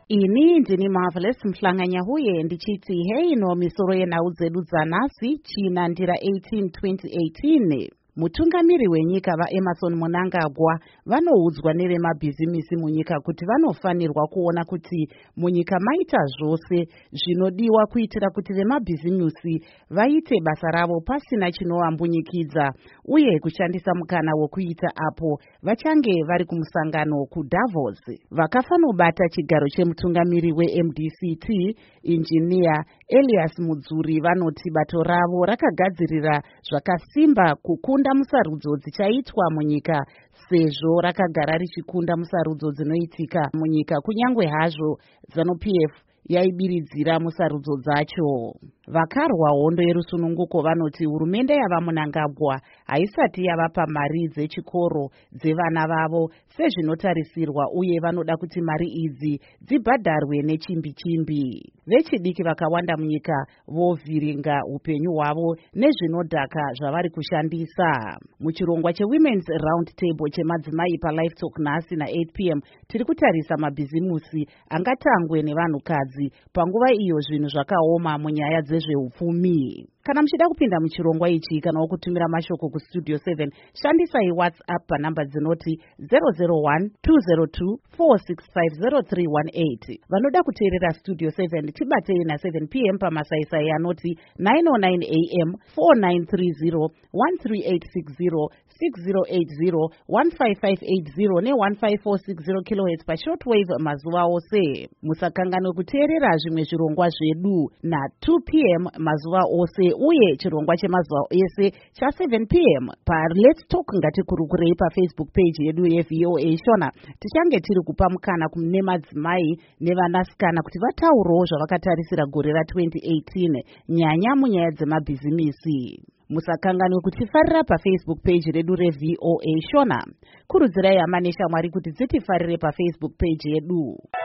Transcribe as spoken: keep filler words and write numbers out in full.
Ini ndini Marvelous Mhlanganya huye ndichiti hei no misoro yenhau dzedu dzanhasi china ndira eighteen twenty eighteen. Mutungamiri wenyika vaEmmerson Mnangagwa vanoudzwa nevemabhizimisi munyika kuti vanofanirwa kuona kuti munyika maita zvose zvinodiwa kuitira kuti vemabhizimisi vaite basa ravo pasina chinovambunyikidza uye kushandisa mukana wekuita apo vachange vari kumusangano kuDavos. Vakafanobata chigaro chemutungamiri weM D C T injiniya Elias Mudzuri vanoti bato ravo rakagadzirira zvakasimba kukunda musarudzo dzichaitwa munyika sezvo rakagara richikunda musarudzo dzinoitika munyika kunyange hazvo ZANU-P F yaibiridzira musarudzo dzacho. Vakarwa hondo yerusununguko vanoti hurumende yavaMnangagwa haisati yavapa mari dzechikoro dzevana vavo sezvinotarisirwa uye vanoda kuti mari idzi dzibhadharwe nechimbi chimbi. Vechidiki vakawanda munyika vovhiringa upenyu hwavo nezvinodhaka zvavari kushandisa. Muchirongwa cheWomen's Round Table chemadzimai paLive Talk nhasi na eight p m tiri kutarisa mabhizimusi angatangwe nevanhukadzi panguva iyo zvinhu zvakaoma munyaya dzezveupfumi. Kana muchida kupinda muchirongwa ichi kana kutumira mashoko kustudio seven shandisai WhatsApp panhamba dzinoti zero zero one two zero two four six five zero three one eight. Vanoda kuteerera Studio seven tibatei na seven p m pamasaisai anoti nine oh nine a m four nine three zero one three eight six zero six zero eight zero one five five eight zero ne one five four six zero kilohertz pashortwave mazuva ose. Musakanganwe kuteerera zvimwe zvirongwa zvedu na two p m mazuva ose uye chirongwa chemazuva ese cha seven p m pa Let's Talk ngatikurukurei pa Facebook page yedu yeV O A Shona. Tichange tiri kupa mukana kune madzimai nevanasikana kuti vataurewo zvavakatarisira gore ra twenty eighteen nyanya munyaya dzemabhizimisi. Musakanganwe kutifarira pa Facebook page redu reV O A Shona. Kurudzirai hama neshamwari kuti dzitifarire pa Facebook page yedu.